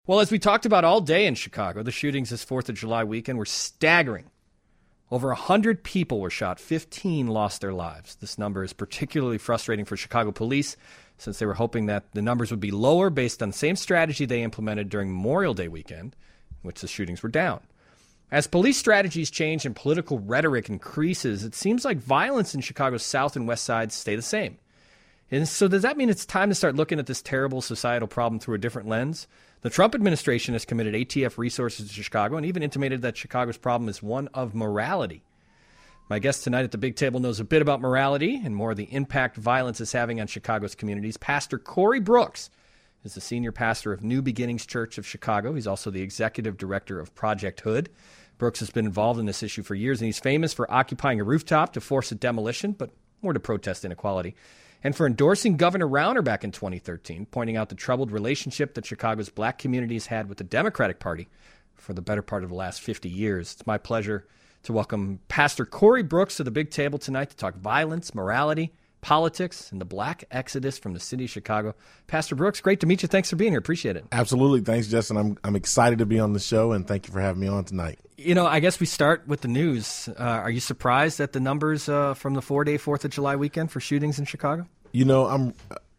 Well, as we talked about all day in Chicago, the shootings this 4th of July weekend were staggering. Over 100 people were shot, 15 lost their lives. This number is particularly frustrating for Chicago police since they were hoping that the numbers would be lower based on the same strategy they implemented during Memorial Day weekend, in which the shootings were down. As police strategies change and political rhetoric increases, it seems like violence in Chicago's south and west sides stay the same. And so does that mean it's time to start looking at this terrible societal problem through a different lens? The Trump administration has committed ATF resources to Chicago and even intimated that Chicago's problem is one of morality. My guest tonight at the Big Table knows a bit about morality and more of the impact violence is having on Chicago's communities. Pastor Corey Brooks is the senior pastor of New Beginnings Church of Chicago. He's also the executive director of Project Hood. Brooks has been involved in this issue for years, and he's famous for occupying a rooftop to force a demolition, but more to protest inequality, and for endorsing Governor Rauner back in 2013, pointing out the troubled relationship that Chicago's black community has had with the Democratic Party for the better part of the last 50 years. It's my pleasure to welcome Pastor Corey Brooks to the Big Table tonight to talk violence, morality, politics, and the black exodus from the city of Chicago. Pastor Brooks, great to meet you. Thanks for being here. Appreciate it. Absolutely. Thanks, Justin. I'm excited to be on the show, and thank you for having me on tonight. You know, I guess we start with the news. Are you surprised at the numbers from the 4-day 4th of July weekend for shootings in Chicago? You know, I'm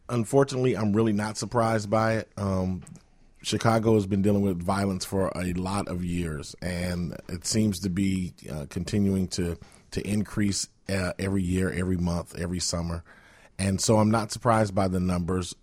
really not surprised by it. Chicago has been dealing with violence for a lot of years, and it seems to be continuing to increase every year, every month, every summer. And so I'm not surprised by the numbers.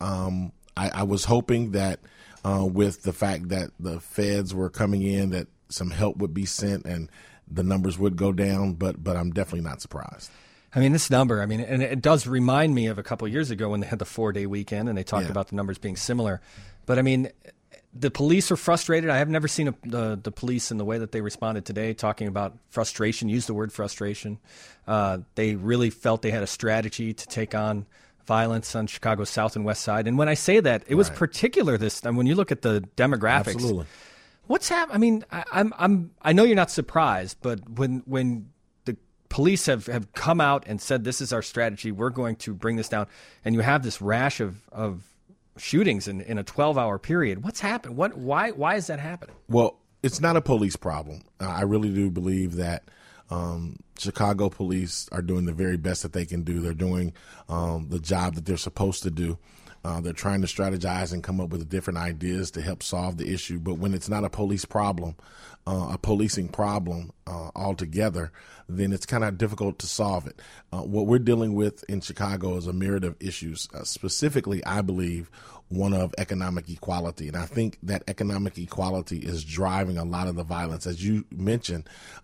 I was hoping that with the fact that the feds were coming in, that some help would be sent and the numbers would go down, but I'm definitely not surprised. I mean, this number, and it does remind me of a couple of years ago when they had the 4-day weekend and they talked about the numbers being similar. But I mean, the police are frustrated. I have never seen the police in the way that they responded today, talking about frustration, use the word frustration. They really felt they had a strategy to take on violence on Chicago's south and west side. And when I say that, it was particular this time. When you look at the demographics, absolutely. What's happening? I mean, I know you're not surprised, but when the police have come out and said this is our strategy, we're going to bring this down, and you have this rash of shootings in a 12-hour period. What's happened? Why is that happening? Well, it's not a police problem. I really do believe that Chicago police are doing the very best that they can do. They're doing the job that they're supposed to do. They're trying to strategize and come up with different ideas to help solve the issue. But when it's not a police problem, a policing problem altogether, then it's kind of difficult to solve it. What we're dealing with in Chicago is a myriad of issues. Specifically, I believe, one of economic equality. And I think that economic equality is driving a lot of the violence. As you mentioned,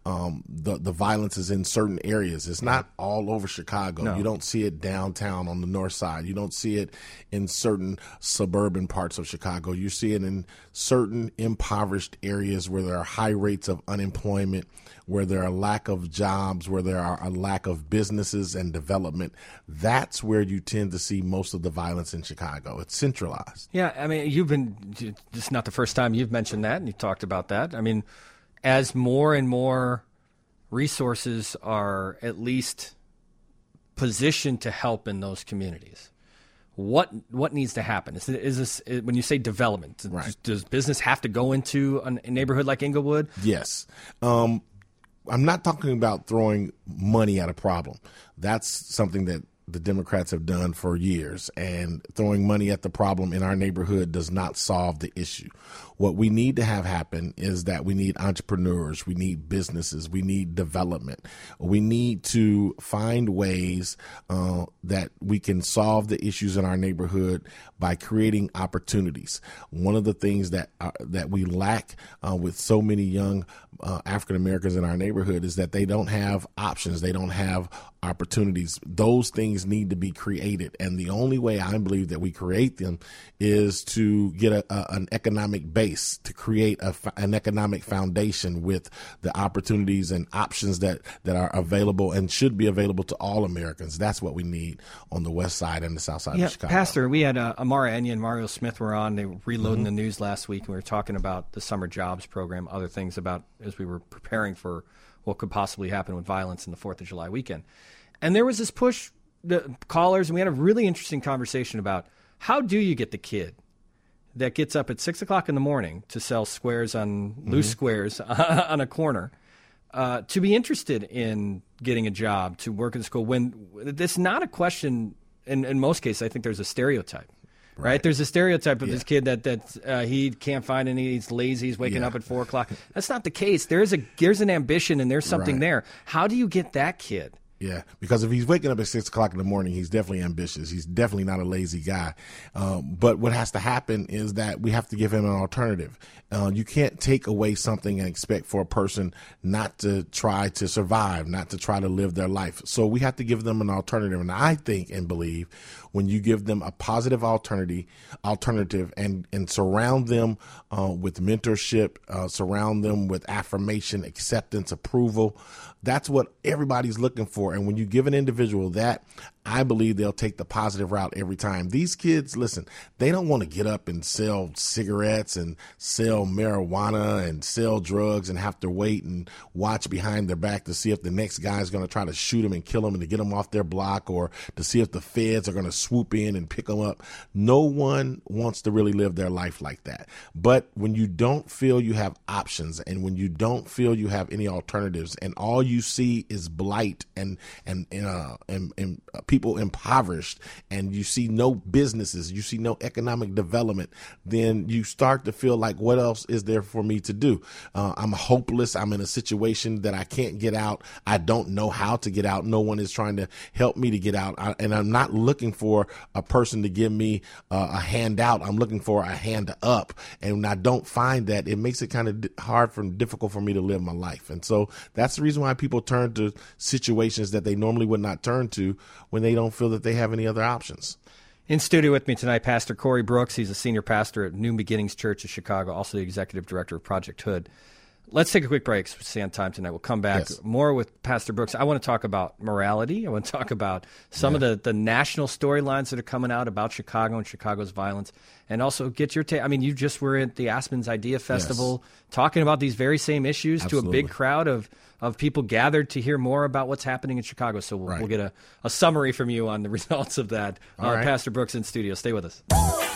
the violence is in certain areas. It's not all over Chicago. No. You don't see it downtown on the north side. You don't see it in certain suburban parts of Chicago. You see it in certain impoverished areas where there are high rates of unemployment, where there are lack of jobs, where there are a lack of businesses and development. That's where you tend to see most of the violence in Chicago. It's centralized. Yeah, I mean, this is not the first time you've mentioned that, and you talked about that. I mean, as more and more resources are at least positioned to help in those communities, what needs to happen? Is this when you say development? Right. Does business have to go into a neighborhood like Inglewood? Yes. I'm not talking about throwing money at a problem. That's something that the Democrats have done for years, and throwing money at the problem in our neighborhood does not solve the issue. What we need to have happen is that we need entrepreneurs, we need businesses, we need development. We need to find ways that we can solve the issues in our neighborhood by creating opportunities. One of the things that we lack with so many young African Americans in our neighborhood is that they don't have options. They don't have opportunities. Those things need to be created. And the only way I believe that we create them is to get an economic base, to create an economic foundation with the opportunities and options that are available and should be available to all Americans. That's what we need on the west side and the south side of Chicago. Pastor, we had Amara Enya and Mario Smith were on. They were reloading the news last week, and we were talking about the summer jobs program, other things about as we were preparing for what could possibly happen with violence in the 4th of July weekend. And there was this push, the callers, and we had a really interesting conversation about how do you get the kid that gets up at 6 o'clock in the morning to sell squares on loose squares on a corner to be interested in getting a job, to work in school, when it's not a question. In most cases, I think there's a stereotype. Right. There's a stereotype of this kid that he can't find any. He's lazy. He's waking up at 4 o'clock. That's not the case. There's an ambition and there's something there. How do you get that kid? Yeah, because if he's waking up at 6 o'clock in the morning, he's definitely ambitious. He's definitely not a lazy guy. But what has to happen is that we have to give him an alternative. You can't take away something and expect for a person not to try to survive, not to try to live their life. So we have to give them an alternative. And I think and believe when you give them a positive alternative and surround them with mentorship, surround them with affirmation, acceptance, approval, that's what everybody's looking for. And when you give an individual that, I believe they'll take the positive route every time. These kids, listen, they don't want to get up and sell cigarettes and sell marijuana and sell drugs and have to wait and watch behind their back to see if the next guy is going to try to shoot them and kill them and to get them off their block, or to see if the feds are going to swoop in and pick them up. No one wants to really live their life like that. But when you don't feel you have options, and when you don't feel you have any alternatives, and all you see is blight and people impoverished, and you see no businesses, you see no economic development, then you start to feel like, what else is there for me to do? I'm hopeless. I'm in a situation that I can't get out. I don't know how to get out. No one is trying to help me to get out. And I'm not looking for a person to give me a handout. I'm looking for a hand up. And when I don't find that, it makes it kind of difficult for me to live my life. And so that's the reason why people turn to situations that they normally would not turn to when they don't feel that they have any other options. In studio with me tonight, Pastor Corey Brooks. He's a senior pastor at New Beginnings Church of Chicago, also the executive director of Project Hood. Let's take a quick break. Stay on time tonight. We'll come back more with Pastor Brooks. I want to talk about morality. I want to talk about some of the national storylines that are coming out about Chicago and Chicago's violence, and also get your take. I mean, you just were at the Aspen's Idea Festival talking about these very same issues to a big crowd of people gathered to hear more about what's happening in Chicago. So we'll get a summary from you on the results of that. Pastor Brooks in studio. Stay with us.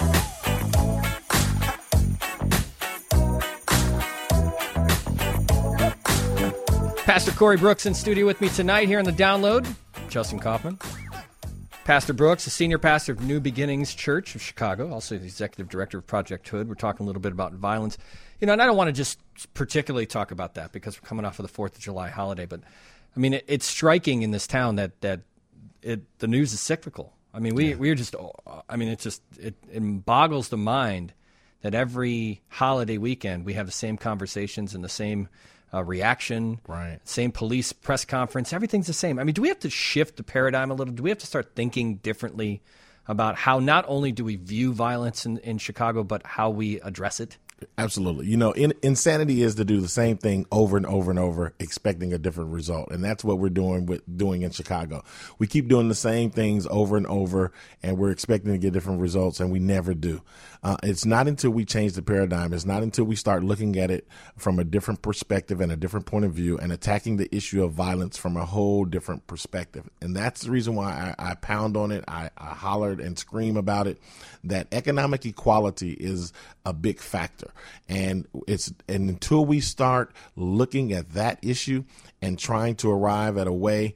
Pastor Corey Brooks in studio with me tonight here on The Download. Justin Kaufman. Pastor Brooks, a senior pastor of New Beginnings Church of Chicago, also the executive director of Project Hood. We're talking a little bit about violence. And I don't want to just particularly talk about that because we're coming off of the 4th of July holiday. But, I mean, it's striking in this town that the news is cyclical. I mean, we're just, I mean, it boggles the mind that every holiday weekend we have the same conversations and the same reaction, same police press conference. Everything's the same. I mean, do we have to shift the paradigm a little? Do we have to start thinking differently about how not only do we view violence in Chicago, but how we address it? Absolutely. Insanity is to do the same thing over and over and over, expecting a different result. And that's what we're doing in Chicago. We keep doing the same things over and over, and we're expecting to get different results, and we never do. It's not until we change the paradigm. It's not until we start looking at it from a different perspective and a different point of view and attacking the issue of violence from a whole different perspective. And that's the reason why I pound on it. I hollered and scream about it, that economic equality is a big factor. And until we start looking at that issue and trying to arrive at a way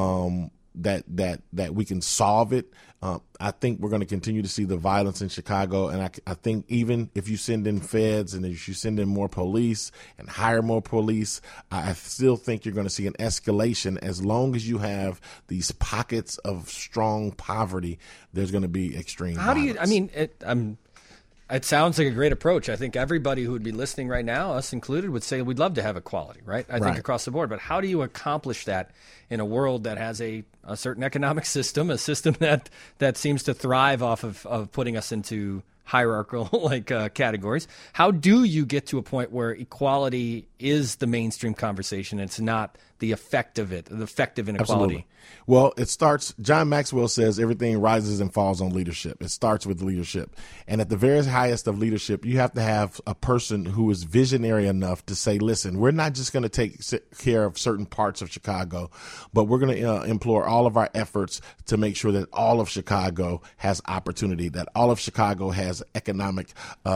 that we can solve it, I think we're going to continue to see the violence in Chicago. And I think even if you send in feds and if you send in more police and hire more police, I still think you're going to see an escalation. As long as you have these pockets of strong poverty, there's going to be extreme violence. It sounds like a great approach. I think everybody who would be listening right now, us included, would say we'd love to have equality, right? I think across the board. But how do you accomplish that in a world that has a certain economic system, a system that seems to thrive off of putting us into hierarchical categories? How do you get to a point where equality is the mainstream conversation? It's not the effect of it, the effect of inequality? Absolutely. Well, it starts, John Maxwell says everything rises and falls on leadership. It starts with leadership. And at the very highest of leadership, you have to have a person who is visionary enough to say, listen, we're not just going to take care of certain parts of Chicago, but we're going to implore all of our efforts to make sure that all of Chicago has opportunity, that all of Chicago has economic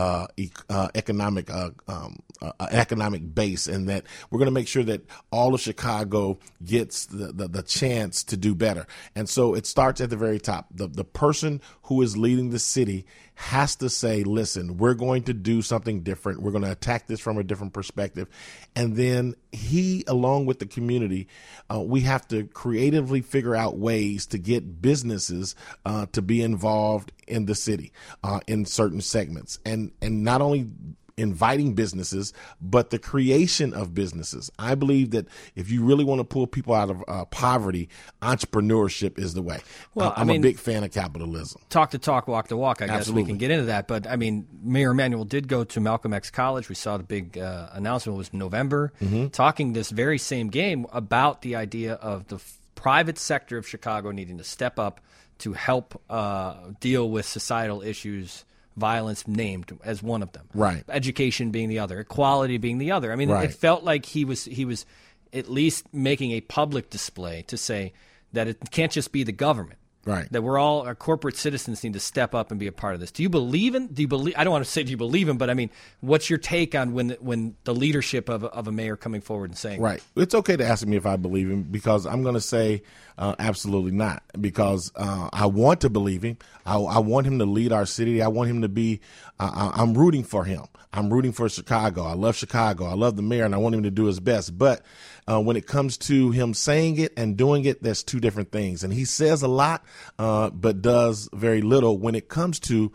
base, and that we're going to make sure that all of Chicago gets the chance to do better. And so it starts at the very top. The person who is leading the city has to say, listen, we're going to do something different. We're going to attack this from a different perspective. And then he, along with the community, we have to creatively figure out ways to get businesses to be involved in the city in certain segments. And not only inviting businesses, but the creation of businesses. I believe that if you really want to pull people out of poverty, entrepreneurship is the way. Well, I'm a big fan of capitalism. Talk the talk, walk the walk. I guess Absolutely. we can get into that. But, I mean, Mayor Emanuel did go to Malcolm X College. We saw the big announcement was November, talking this very same game about the idea of the private sector of Chicago needing to step up to help deal with societal issues, violence named as one of them, right? Education being the other, equality being the other. I mean, right. It felt like he was at least making a public display to say that it can't just be the government, right? That we're all our corporate citizens need to step up and be a part of this. Do you believe? I don't want to say do you believe him, but I mean, what's your take on when the leadership of a mayor coming forward and saying, right? It's okay to ask me if I believe him, because I'm going to say absolutely not, because I want to believe him. I want him to lead our city. I want him to be. I'm rooting for him. I'm rooting for Chicago. I love Chicago. I love the mayor, and I want him to do his best. But when it comes to him saying it and doing it, there's two different things. And he says a lot, but does very little when it comes to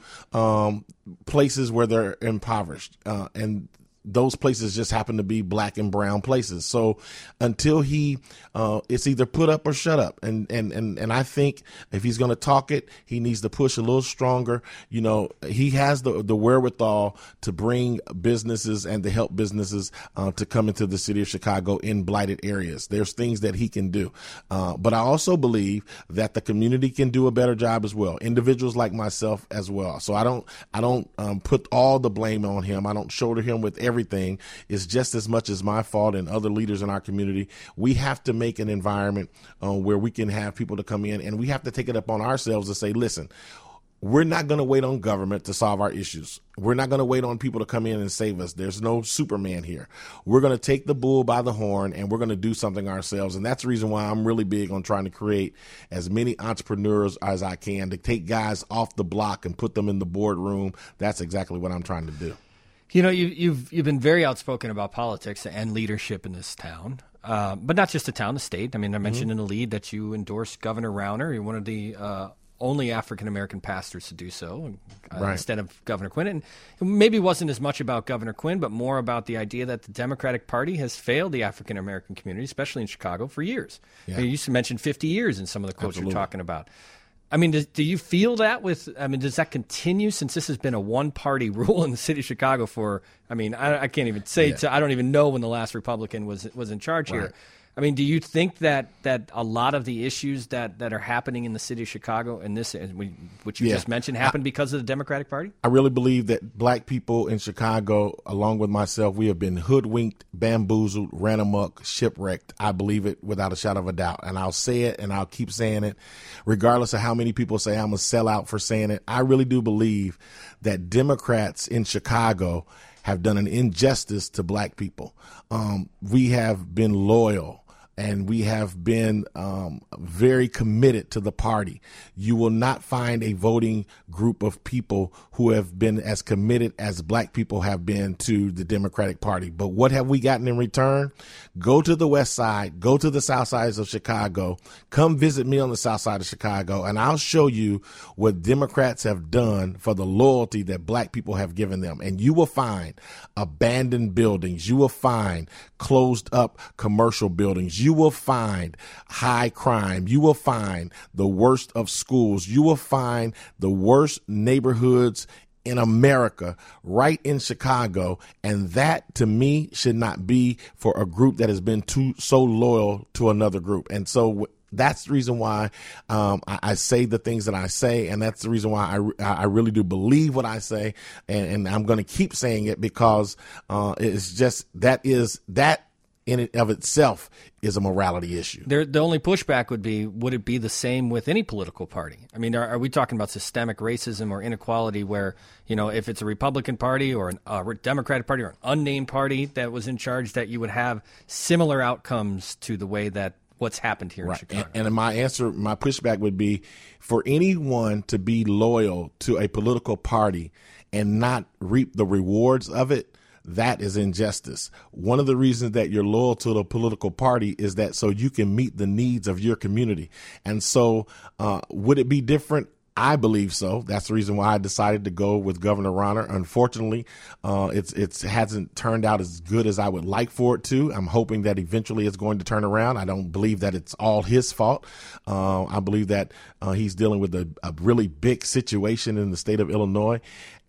places where they're impoverished. And those places just happen to be black and brown places. So until he, it's either put up or shut up. And I think if he's going to talk it, he needs to push a little stronger. You know, he has the wherewithal to bring businesses and to help businesses to come into the city of Chicago in blighted areas. There's things that he can do. But I also believe that the community can do a better job as well. Individuals like myself as well. So I don't put all the blame on him. I don't shoulder him with everything. Is just as much as my fault and other leaders in our community. We have to make an environment where we can have people to come in, and we have to take it up on ourselves to say, listen, we're not going to wait on government to solve our issues. We're not going to wait on people to come in and save us. There's no Superman here. We're going to take the bull by the horn, and we're going to do something ourselves. And that's the reason why I'm really big on trying to create as many entrepreneurs as I can, to take guys off the block and put them in the boardroom. That's exactly what I'm trying to do. You know, you've been very outspoken about politics and leadership in this town, but not just the town, the state. I mean, I mentioned in the lead that you endorsed Governor Rauner. You're one of the only African-American pastors to do so, right, instead of Governor Quinn. And maybe it wasn't as much about Governor Quinn, but more about the idea that the Democratic Party has failed the African-American community, especially in Chicago, for years. Yeah. You used to mention 50 years in some of the quotes Absolutely. You're talking about. I mean, do you feel that does that continue since this has been a one-party rule in the city of Chicago for, I can't even say, I don't even know when the last Republican was in charge here. I mean, do you think that a lot of the issues that are happening in the city of Chicago and this, which you just mentioned, happened because of the Democratic Party? I really believe that black people in Chicago, along with myself, we have been hoodwinked, bamboozled, ran amok, shipwrecked. I believe it without a shadow of a doubt. And I'll say it and I'll keep saying it, regardless of how many people say I'm a sellout for saying it. I really do believe that Democrats in Chicago have done an injustice to black people. We have been loyal, and we have been very committed to the party. You will not find a voting group of people who have been as committed as black people have been to the Democratic Party. But what have we gotten in return? Go to the west side, go to the south sides of Chicago, come visit me on the south side of Chicago, and I'll show you what Democrats have done for the loyalty that black people have given them. And you will find abandoned buildings. You will find closed up commercial buildings. You will find high crime. You will find the worst of schools. You will find the worst neighborhoods in America, right in Chicago. And that, to me, should not be for a group that has been so loyal to another group. And so that's the reason why I say the things that I say, and that's the reason why I really do believe what I say, and I'm going to keep saying it, because it's just that in and of itself is a morality issue. The only pushback would it be the same with any political party? I mean, are we talking about systemic racism or inequality where, if it's a Republican Party or a Democratic Party or an unnamed party that was in charge, that you would have similar outcomes to the way that what's happened here in Chicago? And my pushback would be for anyone to be loyal to a political party and not reap the rewards of it. That is injustice. One of the reasons that you're loyal to the political party is that so you can meet the needs of your community. And so would it be different? I believe so. That's the reason why I decided to go with Governor Rauner. Unfortunately, it hasn't turned out as good as I would like for it to. I'm hoping that eventually it's going to turn around. I don't believe that it's all his fault. I believe that he's dealing with a really big situation in the state of Illinois.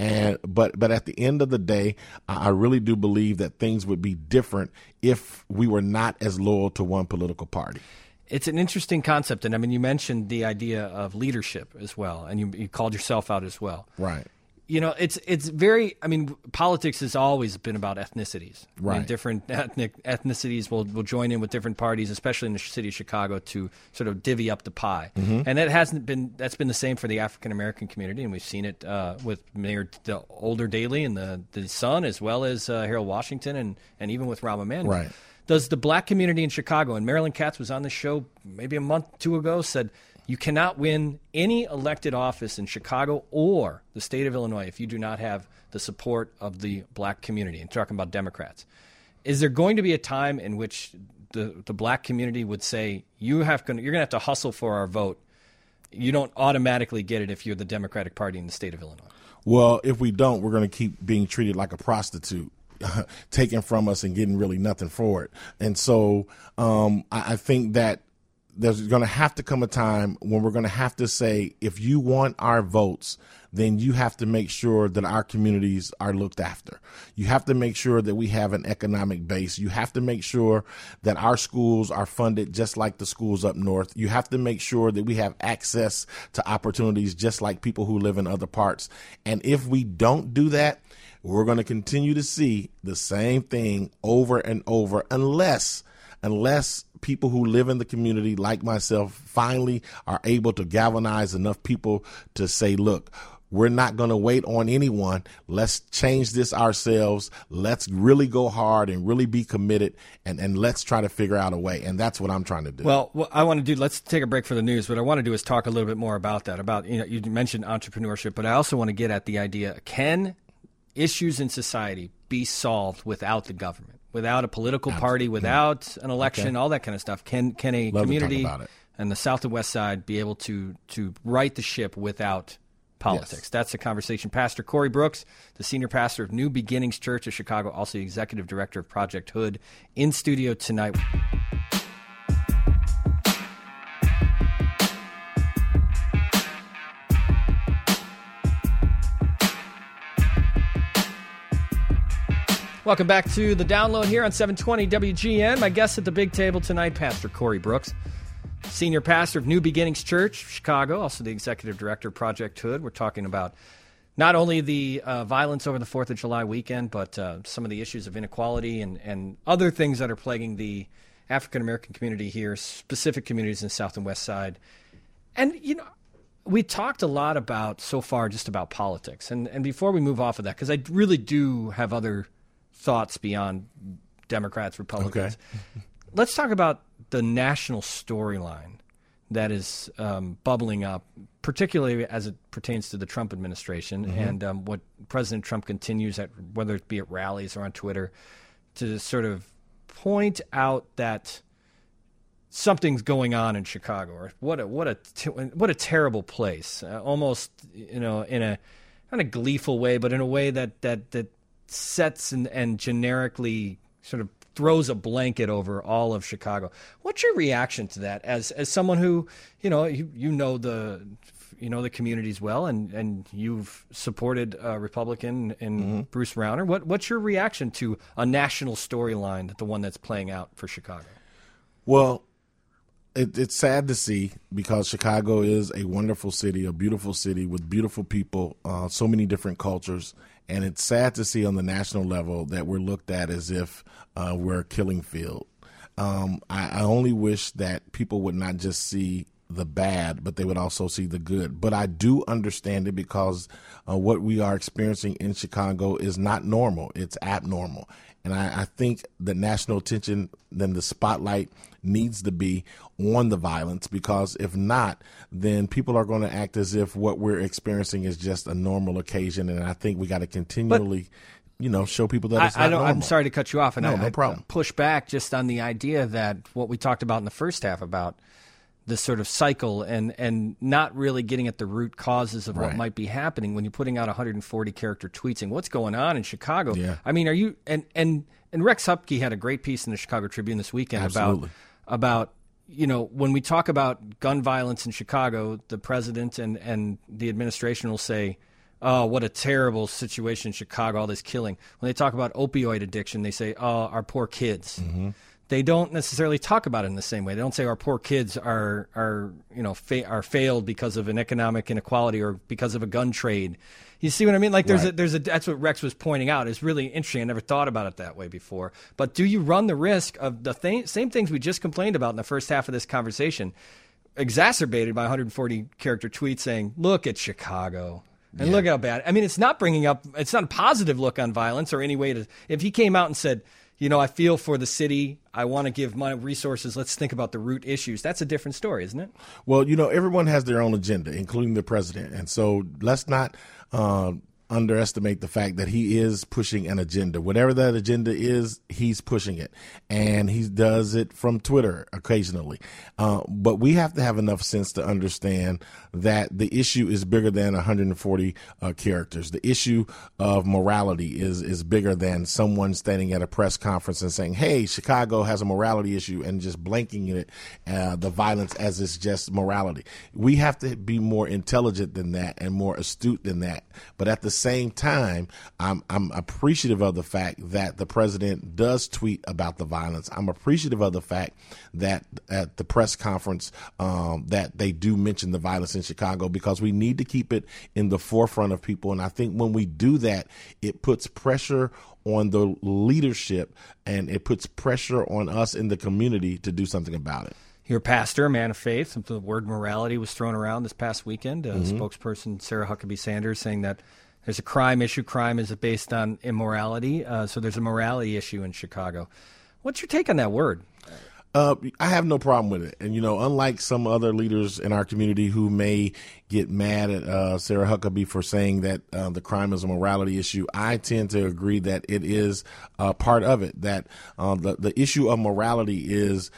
But at the end of the day, I really do believe that things would be different if we were not as loyal to one political party. It's an interesting concept. And I mean, you mentioned the idea of leadership as well, and you called yourself out as well. Right. It's very, politics has always been about ethnicities. Right. I mean, different ethnicities will join in with different parties, especially in the city of Chicago, to sort of divvy up the pie. Mm-hmm. And that's been the same for the African American community, and we've seen it with Mayor Older Daley and the son, as well as Harold Washington, and even with Rahm Emanuel. Right. Does the black community in Chicago, and Marilyn Katz was on the show maybe a month or two ago, said you cannot win any elected office in Chicago or the state of Illinois if you do not have the support of the black community. And talking about Democrats. Is there going to be a time in which the black community would say, you're going to have to hustle for our vote? You don't automatically get it if you're the Democratic Party in the state of Illinois. Well, if we don't, we're going to keep being treated like a prostitute. Taken from us and getting really nothing for it. And so I think that there's going to have to come a time when we're going to have to say, if you want our votes, then you have to make sure that our communities are looked after. You have to make sure that we have an economic base. You have to make sure that our schools are funded just like the schools up north. You have to make sure that we have access to opportunities just like people who live in other parts. And if we don't do that, we're going to continue to see the same thing over and over unless people who live in the community like myself finally are able to galvanize enough people to say, look, we're not going to wait on anyone. Let's change this ourselves. Let's really go hard and really be committed, and let's try to figure out a way. And that's what I'm trying to do. Well, what I want to do, let's take a break for the news. What I want to do is talk a little bit more about that, you mentioned entrepreneurship, but I also want to get at the idea, can issues in society be solved without the government, without a political party, without an election, all that kind of stuff? Can a community and the South and West Side be able to right the ship without politics? Yes. That's the conversation. Pastor Corey Brooks, the senior pastor of New Beginnings Church of Chicago, also the executive director of Project Hood, in studio tonight. Welcome back to The Download here on 720 WGN. My guest at the big table tonight, Pastor Corey Brooks, senior pastor of New Beginnings Church, Chicago, also the executive director of Project Hood. We're talking about not only the violence over the 4th of July weekend, but some of the issues of inequality and other things that are plaguing the African-American community here, specific communities in the South and West Side. And, we talked a lot about, so far, just about politics. And before we move off of that, because I really do have other thoughts beyond Democrats, Republicans. Okay. Let's talk about the national storyline that is bubbling up, particularly as it pertains to the Trump administration, mm-hmm. and what President Trump continues at, whether it be at rallies or on Twitter, to sort of point out that something's going on in Chicago, or what a terrible place, almost in a not a gleeful way, but in a way that sets and generically sort of throws a blanket over all of Chicago. What's your reaction to that as someone who, the the communities well, and you've supported a Republican in Bruce Rauner. What's your reaction to a national storyline, the one that's playing out for Chicago? Well, it's sad to see, because Chicago is a wonderful city, a beautiful city with beautiful people, so many different cultures. And it's sad to see on the national level that we're looked at as if we're a killing field. I only wish that people would not just see the bad, but they would also see the good. But I do understand it, because what we are experiencing in Chicago is not normal. It's abnormal. And I think the national attention, then the spotlight needs to be on the violence, because if not, then people are going to act as if what we're experiencing is just a normal occasion. And I think we got to continually, show people that it's not normal. I'm sorry to cut you off, and no problem. Push back just on the idea that what we talked about in the first half about this sort of cycle and not really getting at the root causes of what might be happening when you're putting out 140 character tweets saying what's going on in Chicago. Yeah. I mean, are you and Rex Hupke had a great piece in the Chicago Tribune this weekend about when we talk about gun violence in Chicago, the president and the administration will say, oh, what a terrible situation in Chicago, all this killing. When they talk about opioid addiction, they say, oh, our poor kids. Mm-hmm. They don't necessarily talk about it in the same way. They don't say our poor kids are failed because of an economic inequality or because of a gun trade. You see what I mean? Like that's what Rex was pointing out. It's really interesting. I never thought about it that way before. But do you run the risk of the same things we just complained about in the first half of this conversation, exacerbated by 140 character tweets saying, "Look at Chicago." And look how bad. I mean, it's not a positive look on violence or any way to. If he came out and said, I feel for the city, I want to give my resources, let's think about the root issues, that's a different story, isn't it? Well, everyone has their own agenda, including the president. And so let's not underestimate the fact that he is pushing an agenda. Whatever that agenda is, he's pushing it. And he does it from Twitter occasionally. But we have to have enough sense to understand that the issue is bigger than 140 characters. The issue of morality is bigger than someone standing at a press conference and saying, hey, Chicago has a morality issue, and just blanking it, the violence as it's just morality. We have to be more intelligent than that and more astute than that. But at the same time, I'm appreciative of the fact that the president does tweet about the violence. I'm appreciative of the fact that at the press conference that they do mention the violence in Chicago, because we need to keep it in the forefront of people. And I think when we do that, it puts pressure on the leadership, and it puts pressure on us in the community to do something about it. You're a pastor, a man of faith. The word morality was thrown around this past weekend. Spokesperson Sarah Huckabee Sanders saying that there's a crime issue. Crime is based on immorality. So there's a morality issue in Chicago. What's your take on that word? I have no problem with it. And, unlike some other leaders in our community who may get mad at Sarah Huckabee for saying that the crime is a morality issue, I tend to agree that it is part of it, that the issue of morality is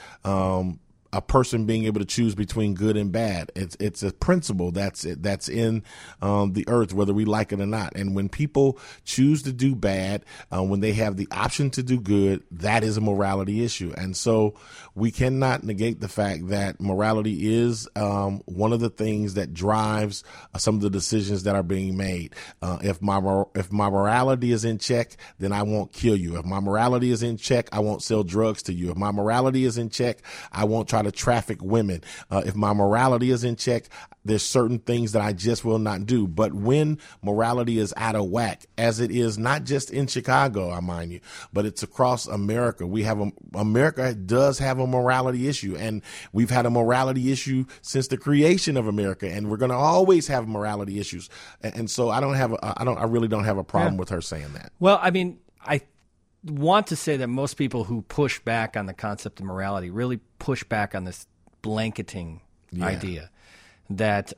a person being able to choose between good and bad. It's a principle that's in the earth, whether we like it or not. And when people choose to do bad, when they have the option to do good, that is a morality issue. And so we cannot negate the fact that morality is one of the things that drives some of the decisions that are being made. If my morality is in check, then I won't kill you. If my morality is in check, I won't sell drugs to you. If my morality is in check, I won't try to traffic women. If my morality is in check, there's certain things that I just will not do. But when morality is out of whack, as it is not just in Chicago, I mind you, but it's across America. America does have a morality issue, and we've had a morality issue since the creation of America, and we're going to always have morality issues. And so I really don't have a problem with her saying that. Well, I mean, I want to say that most people who push back on the concept of morality really push back on this blanketing idea that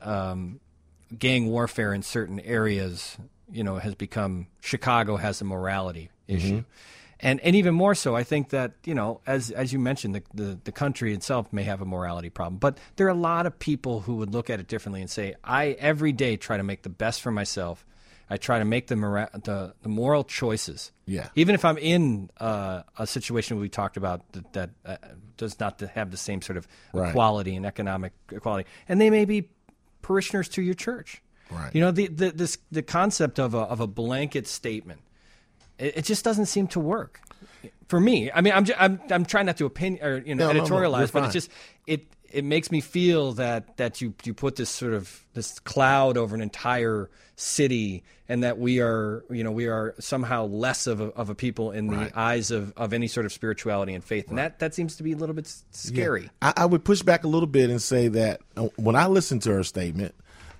gang warfare in certain areas, has become, Chicago has a morality issue. And even more so, I think that, as you mentioned, the country itself may have a morality problem. But there are a lot of people who would look at it differently and say, I every day try to make the best for myself. I try to make the moral choices. Yeah. Even if I'm in a situation we talked about that does not have the same sort of equality and economic equality. And they may be parishioners to your church. Right. You know, the concept of a blanket statement, it just doesn't seem to work for me. I mean, I'm trying not to editorialize, but it's just it makes me feel that you put this sort of this cloud over an entire city, and that we are somehow less of a people in the eyes of any sort of spirituality and faith, and that seems to be a little bit scary. Yeah. I would push back a little bit and say that when I listened to her statement,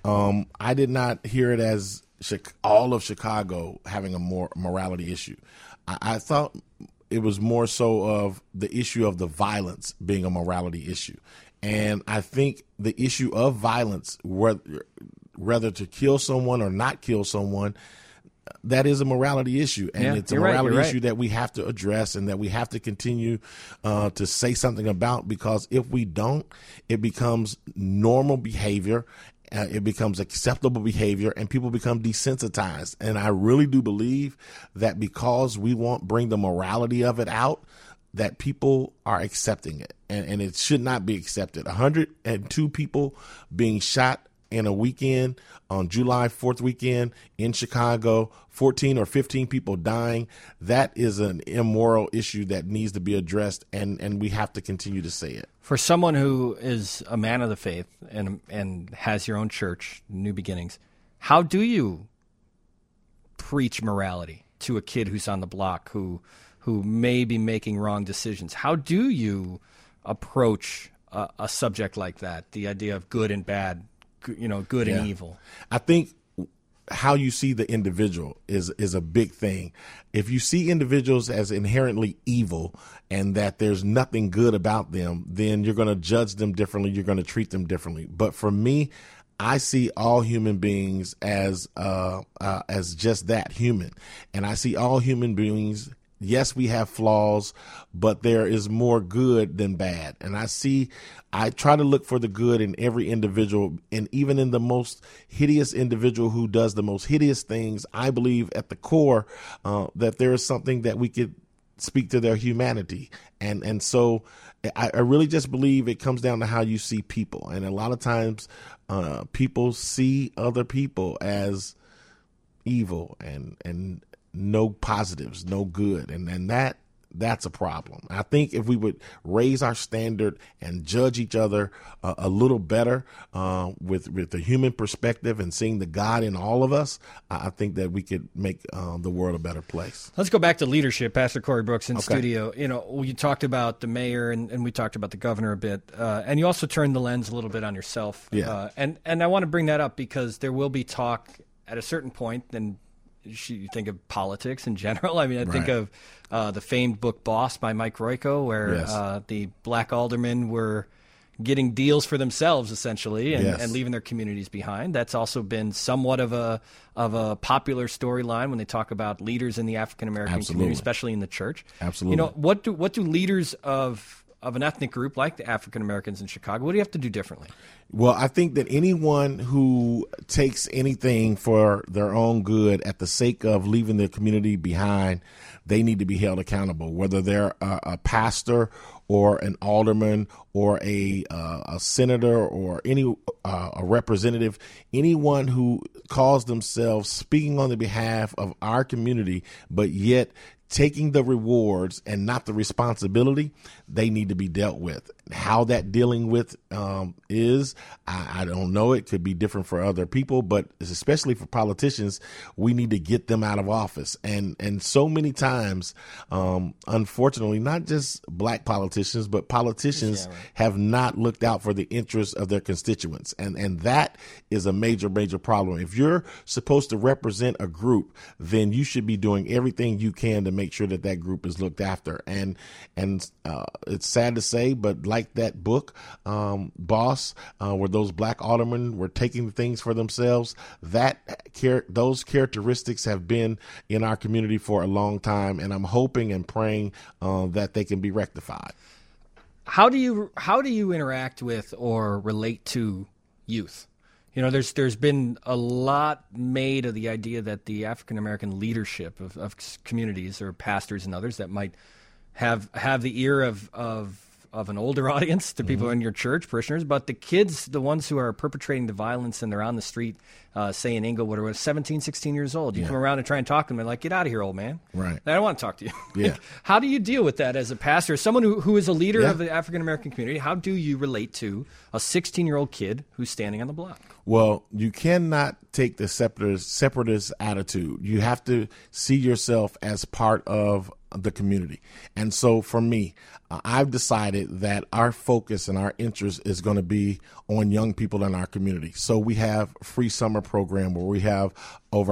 I did not hear it as all of Chicago having a morality issue. I thought it was more so of the issue of the violence being a morality issue. And I think the issue of violence, whether to kill someone or not kill someone, that is a morality issue. And it's a morality issue that we have to address and that we have to continue to say something about, because if we don't, it becomes normal behavior. It becomes acceptable behavior, and people become desensitized. And I really do believe that because we won't bring the morality of it out, that people are accepting it, and it should not be accepted. 102 people being shot in a weekend on July 4th weekend in Chicago, 14 or 15 people dying. That is an immoral issue that needs to be addressed, and we have to continue to say it. For someone who is a man of the faith and has your own church, New Beginnings, how do you preach morality to a kid who's on the block who may be making wrong decisions? How do you approach a subject like that, the idea of good and bad, good and evil? I think how you see the individual is a big thing. If you see individuals as inherently evil and that there's nothing good about them, then you're going to judge them differently. You're going to treat them differently. But for me, I see all human beings as just that, human. And I see all human beings, yes, we have flaws, but there is more good than bad. And I try to look for the good in every individual, and even in the most hideous individual who does the most hideous things. I believe at the core that there is something that we could speak to their humanity. And so I really just believe it comes down to how you see people. And a lot of times people see other people as evil and no positives, no good. And that's a problem. I think if we would raise our standard and judge each other a little better with the human perspective and seeing the God in all of us, I think that we could make the world a better place. Let's go back to leadership. Pastor Corey Brooks in studio. You talked about the mayor and we talked about the governor a bit, and you also turned the lens a little bit on yourself. Yeah. And I want to bring that up because there will be talk at a certain point, and you think of politics in general. I mean, I think of the famed book Boss by Mike Royko, where the black aldermen were getting deals for themselves, essentially, and leaving their communities behind. That's also been somewhat of a popular storyline when they talk about leaders in the African-American community, especially in the church. Absolutely. What do leaders of an ethnic group like the African Americans in Chicago, what do you have to do differently? Well, I think that anyone who takes anything for their own good at the sake of leaving their community behind, they need to be held accountable, whether they're a pastor or an alderman or a senator or a representative. Anyone who calls themselves speaking on the behalf of our community, but yet taking the rewards and not the responsibility, they need to be dealt with. How that dealing with is, I don't know. It could be different for other people, but especially for politicians, we need to get them out of office. And so many times, unfortunately, not just black politicians, but politicians have not looked out for the interests of their constituents. And that is a major, major problem. If you're supposed to represent a group, then you should be doing everything you can to make sure that that group is looked after. And it's sad to say, but like that book, Boss, where those black aldermen were taking things for themselves, those characteristics have been in our community for a long time, and I'm hoping and praying that they can be rectified. How do you interact with or relate to youth? There's been a lot made of the idea that the African American leadership of communities or pastors and others that might have the ear of of an older audience, to people in your church, parishioners, but the kids, the ones who are perpetrating the violence and they're on the street, say in Inglewood, or 17, 16 years old. You come around and try and talk to them, and like, get out of here, old man. Right. I don't want to talk to you. Yeah. Like, how do you deal with that as a pastor, as someone who is a leader of the African-American community? How do you relate to a 16-year-old kid who's standing on the block? Well, you cannot take the separatist attitude. You have to see yourself as part of the community. And so for me, I've decided that our focus and our interest is going to be on young people in our community. So we have a free summer program where we have over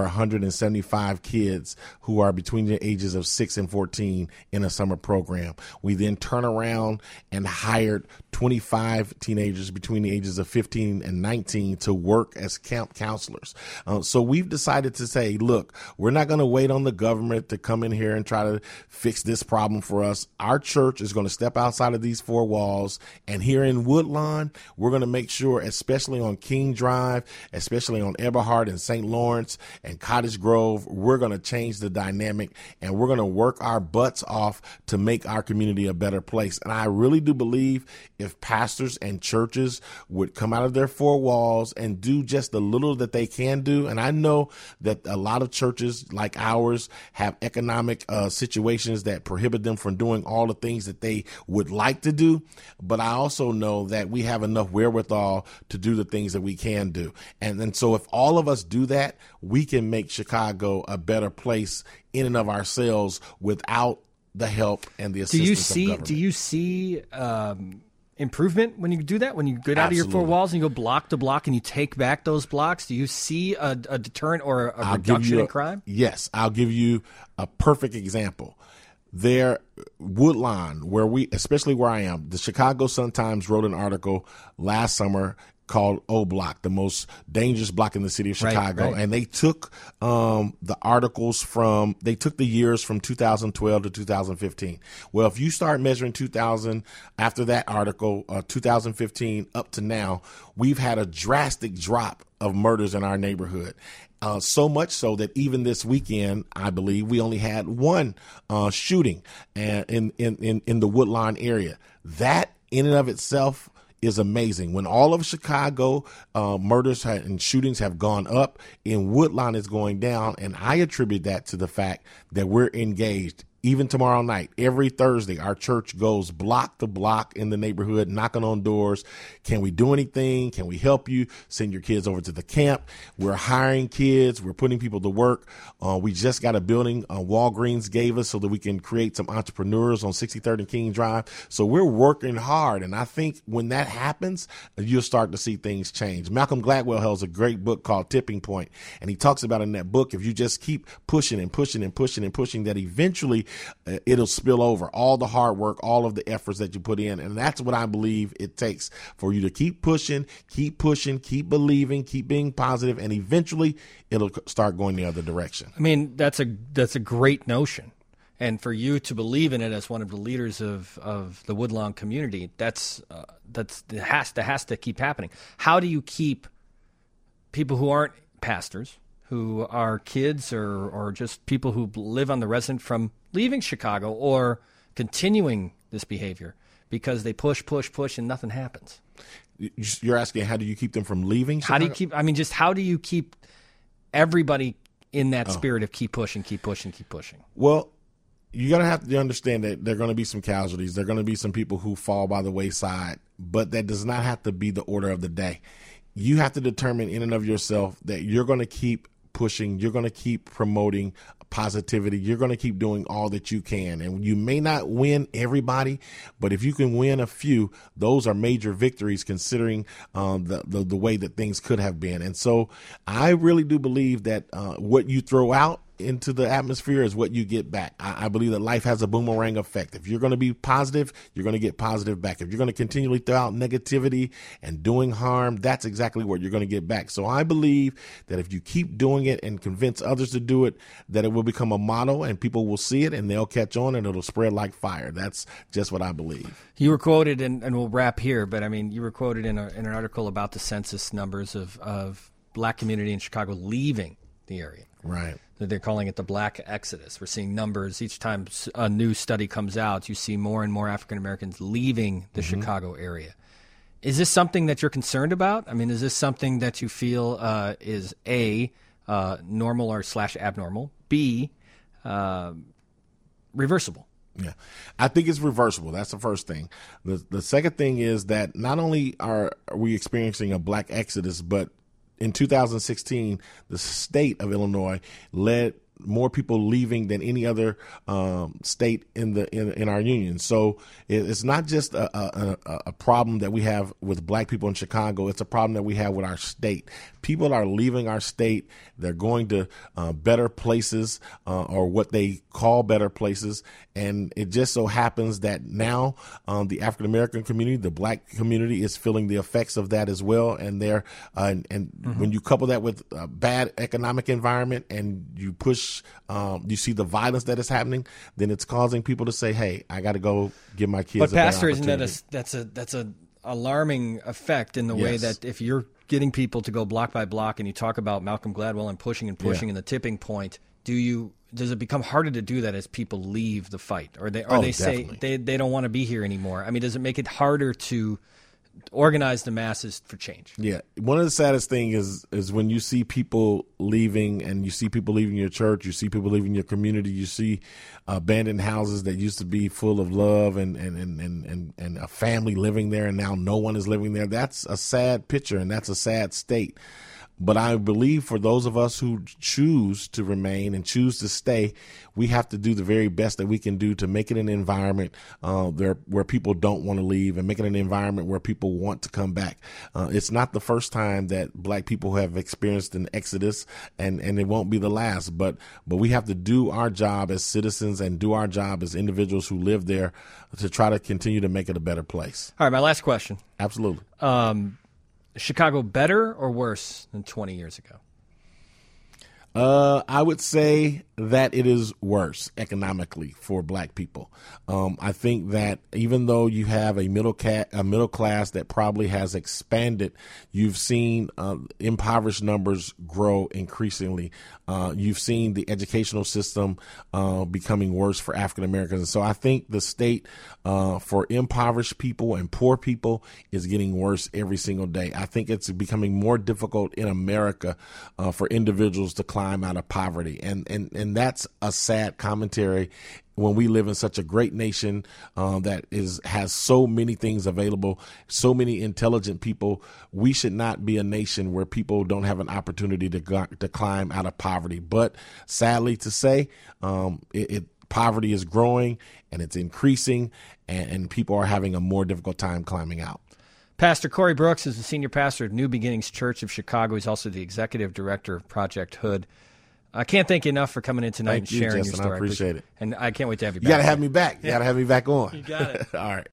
175 kids who are between the ages of 6 and 14 in a summer program. We then turn around and hired 25 teenagers between the ages of 15 and 19 to work as camp counselors. So we've decided to say, look, we're not going to wait on the government to come in here and try to fix this problem for us. Our church is going to step outside of these four walls. And here in Woodlawn, we're going to make sure, especially on King Drive, especially on Eberhard and St. Lawrence and Cottage Grove, we're going to change the dynamic and we're going to work our butts off to make our community a better place. And I really do believe if pastors and churches would come out of their four walls and do just the little that they can do. And I know that a lot of churches like ours have economic situations that prohibit them from doing all the things that they would like to do. But I also know that we have enough wherewithal to do the things that we can do. And so if all of us do that, we can make Chicago a better place in and of ourselves without the help and the assistance of government. Do you see improvement when you do that? When you get out of your four walls and you go block to block and you take back those blocks, do you see a deterrent or a reduction in crime? Yes. I'll give you a perfect example. There, Woodlawn, especially where I am, the Chicago Sun-Times wrote an article last summer called O Block, the most dangerous block in the city of Chicago. Right. And they took they took the years from 2012 to 2015. Well, if you start measuring 2000 after that article, 2015 up to now, we've had a drastic drop of murders in our neighborhood. So much so that even this weekend, I believe we only had one shooting in the Woodlawn area. That in and of itself is amazing. When all of Chicago murders and shootings have gone up, in Woodlawn is going down, and I attribute that to the fact that we're engaged. Even tomorrow night, every Thursday, our church goes block to block in the neighborhood, knocking on doors. Can we do anything? Can we help you? Send your kids over to the camp. We're hiring kids. We're putting people to work. We just got a building Walgreens gave us so that we can create some entrepreneurs on 63rd and King Drive. So we're working hard. And I think when that happens, you'll start to see things change. Malcolm Gladwell has a great book called Tipping Point. And he talks about in that book, if you just keep pushing and pushing and pushing and pushing, that eventually it'll spill over all the hard work, all of the efforts that you put in. And that's what I believe it takes for you to keep pushing, keep believing, keep being positive, and eventually it'll start going the other direction. I mean, that's a great notion. And for you to believe in it as one of the leaders of the Woodlawn community, that has to keep happening. How do you keep people who aren't pastors, who are kids or just people who live on the resident from leaving Chicago or continuing this behavior because they push, and nothing happens? You're asking, how do you keep them from leaving Chicago? How do you keep everybody in that spirit of keep pushing? Well, you're going to have to understand that there are going to be some casualties. There are going to be some people who fall by the wayside, but that does not have to be the order of the day. You have to determine in and of yourself that you're going to keep pushing, you're going to keep promoting positivity, you're going to keep doing all that you can. And you may not win everybody, but if you can win a few, those are major victories considering the way that things could have been. And so I really do believe that what you throw out into the atmosphere is what you get back. I believe that life has a boomerang effect. If you're going to be positive, you're going to get positive back. If you're going to continually throw out negativity and doing harm, that's exactly what you're going to get back. So I believe that if you keep doing it and convince others to do it, that it will become a model and people will see it and they'll catch on and it'll spread like fire. That's just what I believe. You were quoted, and we'll wrap here, but I mean, you were quoted in an article about the census numbers of Black community in Chicago leaving the area. Right. They're calling it the Black Exodus. We're seeing numbers. Each time a new study comes out, you see more and more African Americans leaving the Chicago area. Is this something that you're concerned about? I mean, is this something that you feel is A, normal or / abnormal, B, reversible? Yeah, I think it's reversible. That's the first thing. The second thing is that not only are we experiencing a black exodus, but in 2016, the state of Illinois led more people leaving than any other state in our union. So it's not just a problem that we have with black people in Chicago. It's a problem that we have with our state. People are leaving our state. They're going to better places or what they call better places. And it just so happens that now the African American community, the black community, is feeling the effects of that as well. And they're when you couple that with a bad economic environment and you push, you see the violence that is happening, then it's causing people to say, "Hey, I got to go give my kids." But Pastor, isn't that that's a alarming effect in the way that if you're getting people to go block by block, and you talk about Malcolm Gladwell and pushing and the tipping point, does it become harder to do that as people leave the fight, or they say they don't want to be here anymore? I mean, does it make it harder to organize the masses for change? Yeah. One of the saddest things is when you see people leaving, and you see people leaving your church, you see people leaving your community, you see abandoned houses that used to be full of love and a family living there, and now no one is living there. That's a sad picture, and that's a sad state. But I believe for those of us who choose to remain and choose to stay, we have to do the very best that we can do to make it an environment where people don't want to leave, and make it an environment where people want to come back. It's not the first time that black people have experienced an exodus, and it won't be the last. But we have to do our job as citizens and do our job as individuals who live there to try to continue to make it a better place. All right, my last question. Absolutely. Chicago better or worse than 20 years ago? I would say that it is worse economically for black people. I think that even though you have a middle class that probably has expanded, you've seen impoverished numbers grow increasingly. You've seen the educational system becoming worse for African Americans. And so I think the state for impoverished people and poor people is getting worse every single day. I think it's becoming more difficult in America for individuals to climb out of poverty. And that's a sad commentary when we live in such a great nation that has so many things available, so many intelligent people. We should not be a nation where people don't have an opportunity to climb out of poverty. But sadly to say, poverty is growing and it's increasing, and people are having a more difficult time climbing out. Pastor Corey Brooks is the senior pastor of New Beginnings Church of Chicago. He's also the executive director of Project Hood. I can't thank you enough for coming in tonight and sharing Justin, your story. I appreciate it. And I can't wait to have you back. You got to have me back. You got to have me back on. You got it. All right.